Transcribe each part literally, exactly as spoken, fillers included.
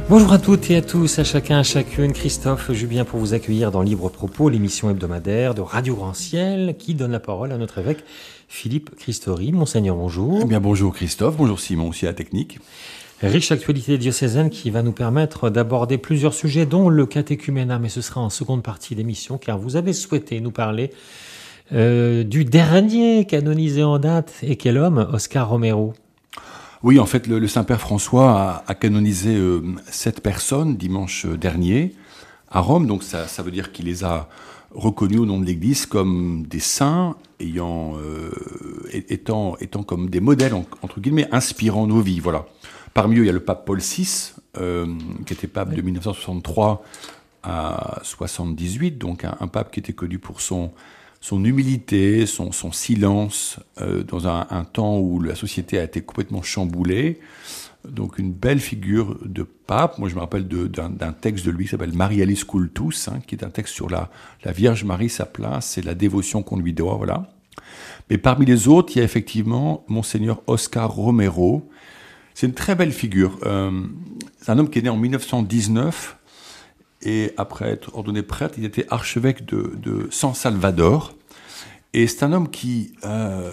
Bonjour à toutes et à tous, à chacun, à chacune. Christophe Jubien pour vous accueillir dans Libre Propos, l'émission hebdomadaire de Radio Grand Ciel qui donne la parole à notre évêque Philippe Christori. Monseigneur, bonjour. Eh bien, bonjour Christophe, bonjour Simon, aussi à la technique. Riche actualité diocésaine qui va nous permettre d'aborder plusieurs sujets, dont le catéchuménat, mais ce sera en seconde partie d'émission, car vous avez souhaité nous parler euh, du dernier canonisé en date, et quel homme, Oscar Romero. Oui, en fait, le, le Saint-Père François a, a canonisé euh, sept personnes dimanche dernier à Rome, donc ça, ça veut dire qu'il les a reconnus au nom de l'Église comme des saints, ayant, euh, étant, étant comme des modèles, entre guillemets, inspirant nos vies, voilà. Parmi eux, il y a le pape Paul six, euh, qui était pape de dix-neuf cent soixante-trois à soixante-dix-huit, donc un, un pape qui était connu pour son, son humilité, son, son silence, euh, dans un, un temps où la société a été complètement chamboulée. Donc une belle figure de pape. Moi, je me rappelle de, d'un, d'un texte de lui qui s'appelle Marialis Cultus, hein, qui est un texte sur la, la Vierge Marie, sa place et la dévotion qu'on lui doit, voilà. Mais parmi les autres, il y a effectivement Monseigneur Oscar Romero. C'est une très belle figure. Euh, c'est un homme qui est né en dix-neuf cent dix-neuf et après être ordonné prêtre, il était archevêque de, de San Salvador. Et c'est un homme qui euh,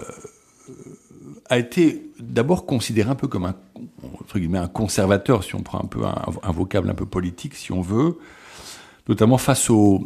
a été d'abord considéré un peu comme un, entre guillemets, un conservateur, si on prend un peu un, un vocable un peu politique, si on veut, notamment face au,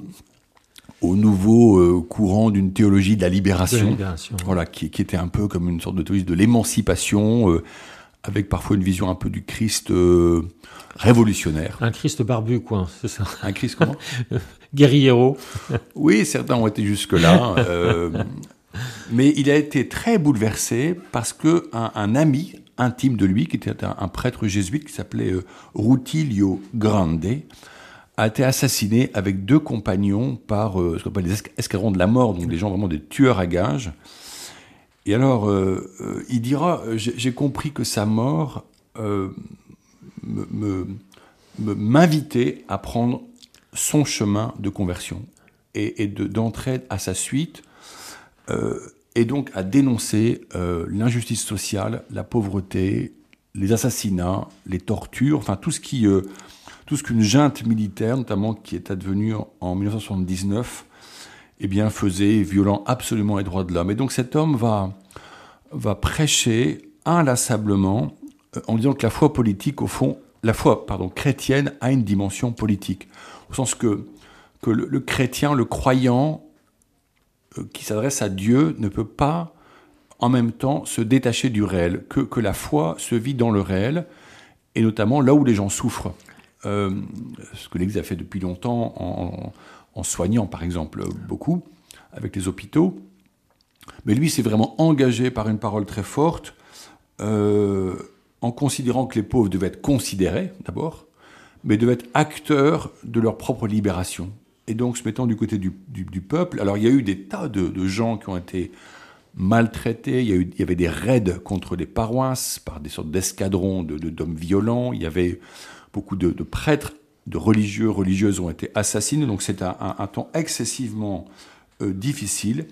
au nouveau euh, courant d'une théologie de la libération, de la libération voilà, ouais. qui, qui était un peu comme une sorte de théologie de l'émancipation, euh, avec parfois une vision un peu du Christ euh, révolutionnaire. Un Christ barbu, quoi, c'est ça. Un Christ comment ? Guerriero. Oui, certains ont été jusque-là. Euh, mais il a été très bouleversé parce que un, un ami intime de lui, qui était un, un prêtre jésuite qui s'appelait euh, Rutilio Grande, a été assassiné avec deux compagnons par euh, ce qu'on appelle les escadrons de la mort, donc des gens vraiment des tueurs à gages. Et alors, euh, euh, il dira, j'ai, j'ai compris que sa mort euh, me, me, me, m'invitait à prendre son chemin de conversion et, et de, d'entrer à sa suite, euh, et donc à dénoncer euh, l'injustice sociale, la pauvreté, les assassinats, les tortures, enfin tout ce qui, euh, tout ce qu'une junte militaire, notamment qui est advenue en, en dix-neuf cent soixante-dix-neuf, eh bien, faisait, violant absolument les droits de l'homme. Et donc cet homme va, va prêcher inlassablement euh, en disant que la foi politique, au fond, la foi pardon, chrétienne a une dimension politique. Au sens que, que le, le chrétien, le croyant euh, qui s'adresse à Dieu ne peut pas en même temps se détacher du réel, que, que la foi se vit dans le réel, et notamment là où les gens souffrent. Euh, ce que l'Église a fait depuis longtemps en... en en soignant, par exemple, beaucoup, avec les hôpitaux. Mais lui, s'est vraiment engagé par une parole très forte, euh, en considérant que les pauvres devaient être considérés, d'abord, mais devaient être acteurs de leur propre libération. Et donc, se mettant du côté du, du, du peuple, alors il y a eu des tas de, de gens qui ont été maltraités, il y, a eu, il y avait des raids contre les paroisses, par des sortes d'escadrons de, de, d'hommes violents, il y avait beaucoup de, de prêtres, de religieux, religieuses ont été assassinés, donc c'est un, un, un temps excessivement euh, difficile.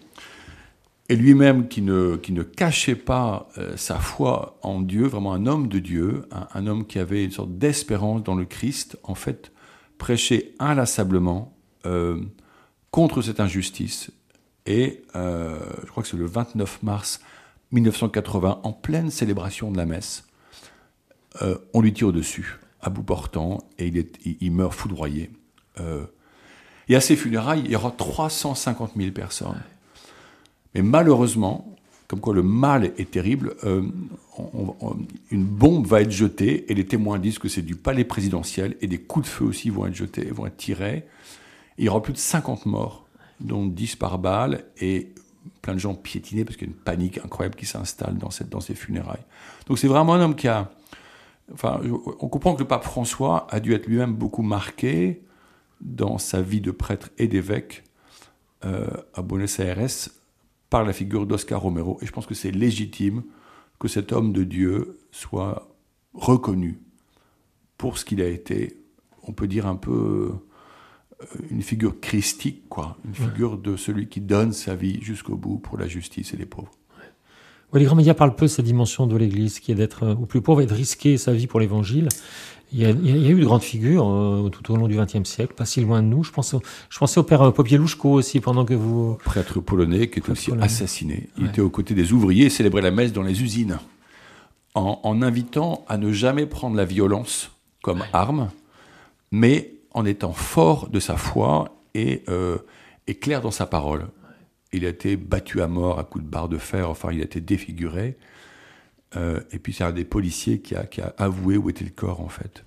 Et lui-même, qui ne, qui ne cachait pas euh, sa foi en Dieu, vraiment un homme de Dieu, un, un homme qui avait une sorte d'espérance dans le Christ, en fait, prêchait inlassablement euh, contre cette injustice. Et euh, je crois que c'est le vingt-neuf mars dix-neuf cent quatre-vingts, en pleine célébration de la messe, euh, on lui tire dessus, à bout portant, et il, est, il, il meurt foudroyé. Euh, et à ses funérailles, il y aura trois cent cinquante mille personnes. Mais malheureusement, comme quoi le mal est terrible, euh, on, on, une bombe va être jetée, et les témoins disent que c'est du palais présidentiel, et des coups de feu aussi vont être jetés, vont être tirés. Et il y aura plus de cinquante morts, dont dix par balle, et plein de gens piétinés, parce qu'il y a une panique incroyable qui s'installe dans, cette, dans ces funérailles. Donc c'est vraiment un homme qui a... Enfin, on comprend que le pape François a dû être lui-même beaucoup marqué dans sa vie de prêtre et d'évêque euh, à Buenos Aires par la figure d'Oscar Romero. Et je pense que c'est légitime que cet homme de Dieu soit reconnu pour ce qu'il a été, on peut dire un peu une figure christique, quoi, une figure de celui qui donne sa vie jusqu'au bout pour la justice et les pauvres. Oui, les grands médias parlent peu de cette dimension de l'Église, qui est d'être au plus pauvre et de risquer sa vie pour l'Évangile. Il y, a, il y a eu de grandes figures euh, tout au long du vingtième siècle, pas si loin de nous. Je, pense au, je pensais au père Popieluszko aussi, pendant que vous... Prêtre polonais qui est aussi polonais. assassiné. Il ouais. était aux côtés des ouvriers et célébrait la messe dans les usines, en, en invitant à ne jamais prendre la violence comme ouais. arme, mais en étant fort de sa foi et, euh, et clair dans sa parole. Ouais. Il a été battu à mort à coups de barre de fer, enfin il a été défiguré. Euh, et puis c'est un des policiers qui a, qui a avoué où était le corps, en fait.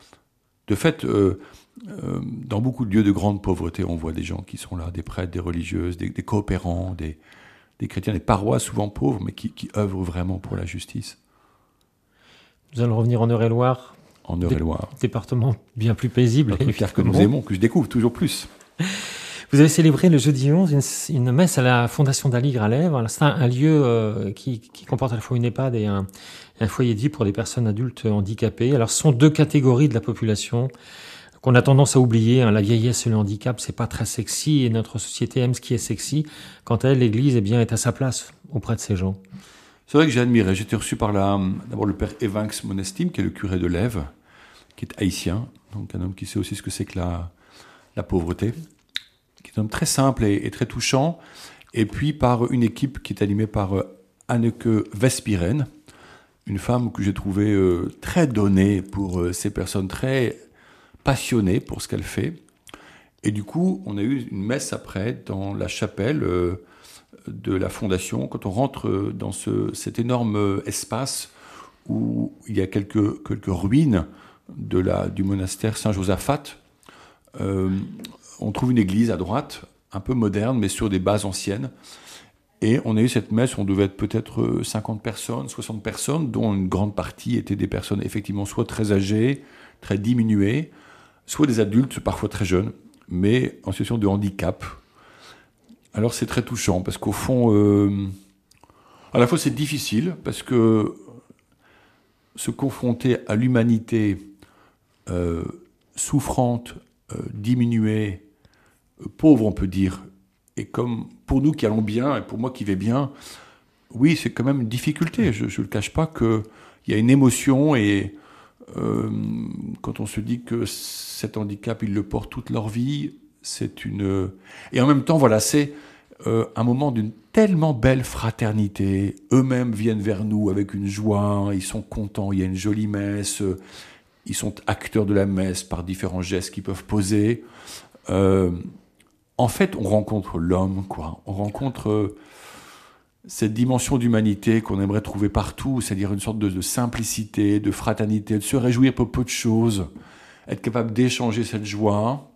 De fait, euh, euh, dans beaucoup de lieux de grande pauvreté, on voit des gens qui sont là, des prêtres, des religieuses, des, des coopérants, des, des chrétiens, des paroisses souvent pauvres, mais qui, qui œuvrent vraiment pour la justice. Nous allons revenir en Eure-et-Loire. En Eure-et-Loire. Dé- département bien plus paisible. Un terre que nous aimons, que je découvre toujours plus. Vous avez célébré le jeudi onze une, une messe à la Fondation d'Aligre à Lèvres. C'est un, un lieu euh, qui, qui comporte à la fois une EHPAD et un, un foyer de vie pour des personnes adultes handicapées. Alors, ce sont deux catégories de la population qu'on a tendance à oublier. Hein. La vieillesse et le handicap, c'est pas très sexy et notre société aime ce qui est sexy. Quant à elle, l'Église eh bien, est à sa place auprès de ces gens. C'est vrai que j'ai admiré. J'ai été reçu par la, d'abord le père Evanx Monestime, qui est le curé de Lèves, qui est haïtien, donc un homme qui sait aussi ce que c'est que la, la pauvreté, qui est un homme très simple et, et très touchant, et puis par une équipe qui est animée par euh, Anneke Vespiren, une femme que j'ai trouvée euh, très donnée pour euh, ces personnes, très passionnées pour ce qu'elle fait. Et du coup, on a eu une messe après dans la chapelle euh, de la Fondation, quand on rentre euh, dans ce, cet énorme euh, espace où il y a quelques, quelques ruines de la, du monastère Saint-Josaphat. Euh, on trouve une église à droite, un peu moderne, mais sur des bases anciennes. Et on a eu cette messe où on devait être peut-être cinquante personnes, soixante personnes, dont une grande partie étaient des personnes effectivement soit très âgées, très diminuées, soit des adultes, parfois très jeunes, mais en situation de handicap. Alors c'est très touchant, parce qu'au fond, euh, à la fois c'est difficile, parce que se confronter à l'humanité euh, souffrante, euh, diminuée, euh, pauvre on peut dire, et comme pour nous qui allons bien, et pour moi qui vais bien, oui c'est quand même une difficulté, je ne le cache pas qu'il y a une émotion, et euh, quand on se dit que cet handicap ils le portent toute leur vie, c'est une... Et en même temps, voilà, c'est euh, un moment d'une tellement belle fraternité. Eux-mêmes viennent vers nous avec une joie, ils sont contents, il y a une jolie messe, ils sont acteurs de la messe par différents gestes qu'ils peuvent poser. Euh, en fait, on rencontre l'homme, quoi. On rencontre euh, cette dimension d'humanité qu'on aimerait trouver partout, c'est-à-dire une sorte de, de simplicité, de fraternité, de se réjouir pour peu de choses, être capable d'échanger cette joie.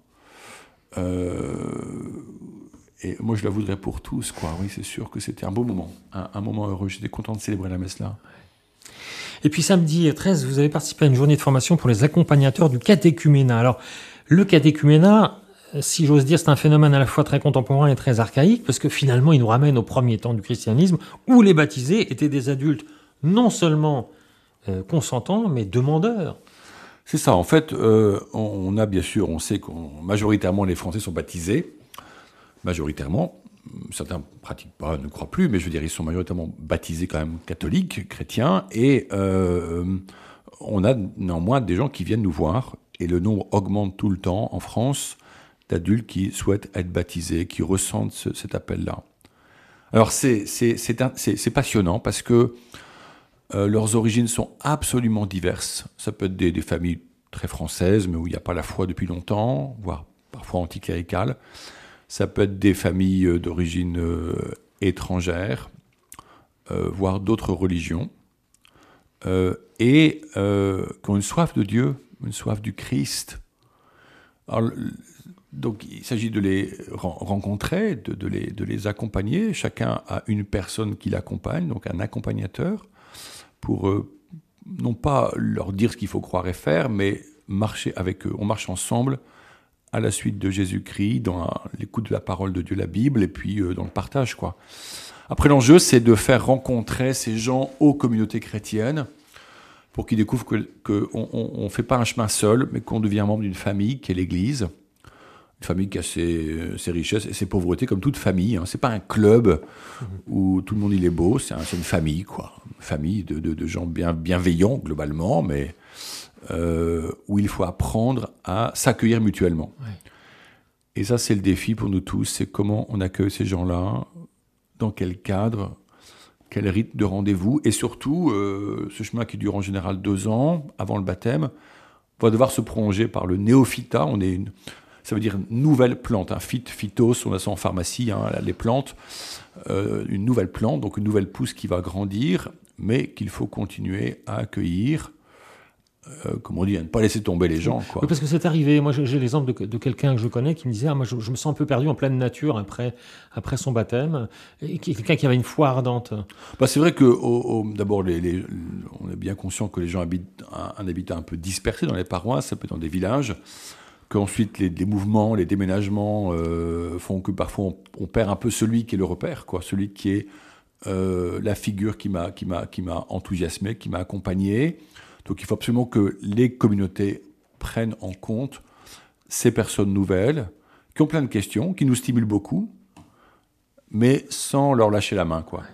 Euh, et moi je la voudrais pour tous, quoi. Oui, c'est sûr que c'était un beau moment, un, un moment heureux. J'étais content de célébrer la messe là. Et puis samedi treize, vous avez participé à une journée de formation pour les accompagnateurs du catéchuménat. Alors le catéchuménat, si j'ose dire, c'est un phénomène à la fois très contemporain et très archaïque, parce que finalement il nous ramène au premier temps du christianisme, où les baptisés étaient des adultes non seulement euh, consentants, mais demandeurs. C'est ça, en fait, euh, on a bien sûr, on sait que majoritairement les Français sont baptisés, majoritairement, certains ne pratiquent pas, ne croient plus, mais je veux dire, ils sont majoritairement baptisés quand même catholiques, chrétiens, et euh, on a néanmoins des gens qui viennent nous voir, et le nombre augmente tout le temps en France d'adultes qui souhaitent être baptisés, qui ressentent ce, cet appel-là. Alors c'est, c'est, c'est, un, c'est, c'est passionnant parce que Euh, leurs origines sont absolument diverses. Ça peut être des, des familles très françaises, mais où il n'y a pas la foi depuis longtemps, voire parfois anticléricales. Ça peut être des familles euh, d'origine euh, étrangère, euh, voire d'autres religions, euh, et euh, qui ont une soif de Dieu, une soif du Christ. Alors, donc il s'agit de les rencontrer, de, de, les, de les accompagner. Chacun a une personne qui l'accompagne, donc un accompagnateur, pour euh, non pas leur dire ce qu'il faut croire et faire, mais marcher avec eux. On marche ensemble à la suite de Jésus-Christ, dans la, l'écoute de la parole de Dieu, la Bible, et puis euh, dans le partage, quoi. Après, l'enjeu, c'est de faire rencontrer ces gens aux communautés chrétiennes pour qu'ils découvrent qu'on ne fait pas un chemin seul, mais qu'on devient membre d'une famille qui est l'Église. Une famille qui a ses, ses richesses et ses pauvretés, comme toute famille. Hein. C'est pas un club où tout le monde il est beau, c'est, un, c'est une famille, quoi. Une famille de, de, de gens bien, bienveillants, globalement, mais euh, où il faut apprendre à s'accueillir mutuellement. Ouais. Et ça, c'est le défi pour nous tous, c'est comment on accueille ces gens-là, dans quel cadre, quel rythme de rendez-vous, et surtout, euh, ce chemin qui dure en général deux ans, avant le baptême, va devoir se prolonger par le néophyta. On est une, ça veut dire nouvelle plante, un phyte, phytos, on a ça en pharmacie, hein, les plantes, euh, une nouvelle plante, donc une nouvelle pousse qui va grandir, mais qu'il faut continuer à accueillir. Euh, comme on dit, à ne pas laisser tomber les gens, quoi. Oui, parce que c'est arrivé. Moi, j'ai, j'ai l'exemple de, de quelqu'un que je connais qui me disait ah, moi, je, je me sens un peu perdu en pleine nature après, après son baptême. Et quelqu'un qui avait une foi ardente. Bah, c'est vrai que, au, au, d'abord, les, les, on est bien conscient que les gens habitent un, un habitat un peu dispersé dans les paroisses, ça peut être dans des villages, qu'ensuite les, les mouvements, les déménagements euh, font que parfois on, on perd un peu celui qui est le repère, quoi, celui qui est euh, la figure qui m'a, qui m'a, qui m'a enthousiasmé, qui m'a accompagné. Donc il faut absolument que les communautés prennent en compte ces personnes nouvelles, qui ont plein de questions, qui nous stimulent beaucoup, mais sans leur lâcher la main, quoi.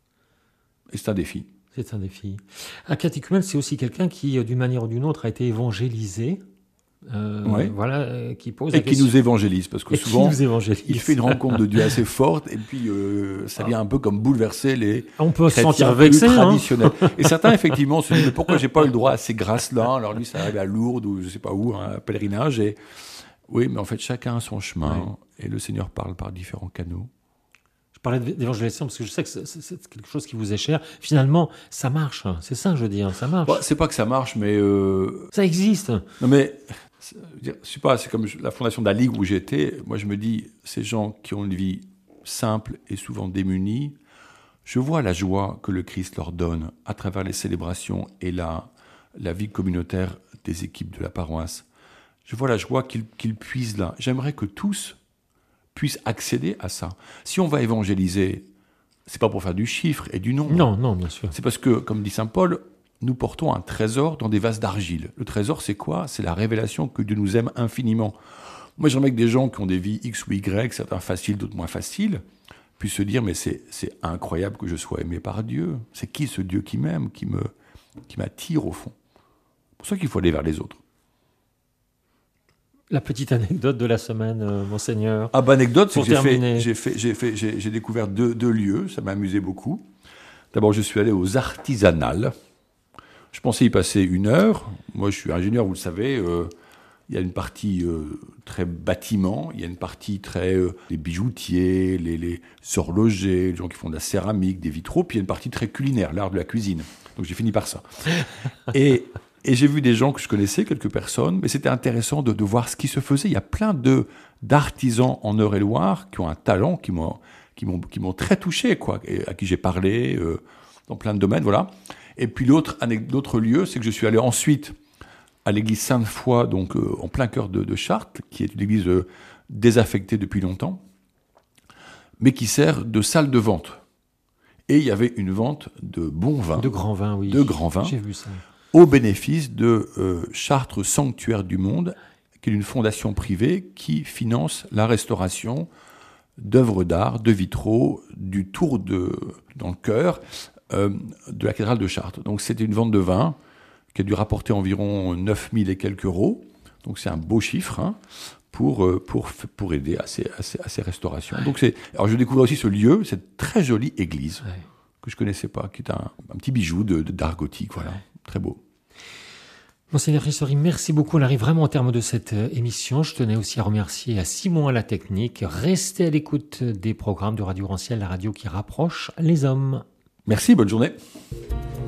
Et c'est un défi. C'est un défi. Un catéchumène, c'est aussi quelqu'un qui, d'une manière ou d'une autre, a été évangélisé. Euh, ouais. Voilà, euh, qui pose et la qui question. nous évangélise, parce que et souvent évangélise. il fait une rencontre de Dieu assez forte et puis euh, ça vient un peu comme bouleverser les on peut se sentir plus vexé, traditionnels. Hein. Et certains effectivement se disent mais pourquoi j'ai pas eu le droit à ces grâces-là? Alors lui ça arrive à Lourdes ou je sais pas où, un pèlerinage, et oui, mais en fait chacun a son chemin, ouais. Et le Seigneur parle par différents canaux. Je parlais d'évangélisation parce que je sais que c'est, c'est quelque chose qui vous est cher. Finalement, ça marche. C'est ça, je veux dire, ça marche. Bah, c'est pas que ça marche, mais euh... ça existe. Non mais je sais pas, c'est comme la fondation de la Ligue où j'étais. Moi, je me dis, ces gens qui ont une vie simple et souvent démunie, je vois la joie que le Christ leur donne à travers les célébrations et la, la vie communautaire des équipes de la paroisse. Je vois la joie qu'ils, qu'ils puisent là. J'aimerais que tous puissent accéder à ça. Si on va évangéliser, c'est pas pour faire du chiffre et du nombre. Non, non, bien sûr. C'est parce que, comme dit saint Paul, nous portons un trésor dans des vases d'argile. Le trésor, c'est quoi? C'est la révélation que Dieu nous aime infiniment. Moi, j'aimerais que des gens qui ont des vies X ou Y, certains faciles, d'autres moins faciles, puissent se dire, mais c'est, c'est incroyable que je sois aimé par Dieu. C'est qui ce Dieu qui m'aime, qui, me, qui m'attire au fond? C'est pour ça qu'il faut aller vers les autres. La petite anecdote de la semaine, euh, Monseigneur. Ah, bah, anecdote, c'est que j'ai, fait, j'ai, fait, j'ai, fait, j'ai, j'ai découvert deux, deux lieux, ça m'a amusé beaucoup. D'abord, je suis allé aux Artisanales. Je pensais y passer une heure. Moi, je suis ingénieur, vous le savez. Euh, il y a une partie euh, très bâtiment, il y a une partie très euh, les bijoutiers, les, les horlogers, les gens qui font de la céramique, des vitraux, puis il y a une partie très culinaire, l'art de la cuisine. Donc j'ai fini par ça. Et, et j'ai vu des gens que je connaissais, quelques personnes, mais c'était intéressant de, de voir ce qui se faisait. Il y a plein de, d'artisans en Eure-et-Loire qui ont un talent, qui m'ont, qui m'ont, qui m'ont très touché, quoi, et à qui j'ai parlé euh, dans plein de domaines, voilà. Et puis l'autre, l'autre lieu, c'est que je suis allé ensuite à l'église Sainte-Foy, donc euh, en plein cœur de, de Chartres, qui est une église euh, désaffectée depuis longtemps, mais qui sert de salle de vente. Et il y avait une vente de bons vins. De grands vins, oui. De grands vins. J'ai vu ça. Au bénéfice de euh, Chartres Sanctuaire du Monde, qui est une fondation privée qui finance la restauration d'œuvres d'art, de vitraux, du tour de, dans le cœur, Euh, de la cathédrale de Chartres. Donc c'était une vente de vin qui a dû rapporter environ neuf mille et quelques euros. Donc c'est un beau chiffre, hein, pour, euh, pour, pour aider à ces, à ces, à ces restaurations. Ouais. Donc c'est, alors je découvre aussi ce lieu, cette très jolie église, ouais, que je ne connaissais pas, qui est un, un petit bijou de, de, d'art gothique, voilà, ouais, très beau. Monseigneur Ristori, merci beaucoup. On arrive vraiment au terme de cette émission. Je tenais aussi à remercier à Simon à la technique. Restez à l'écoute des programmes de Radio Grand Ciel, la radio qui rapproche les hommes. Merci, bonne journée.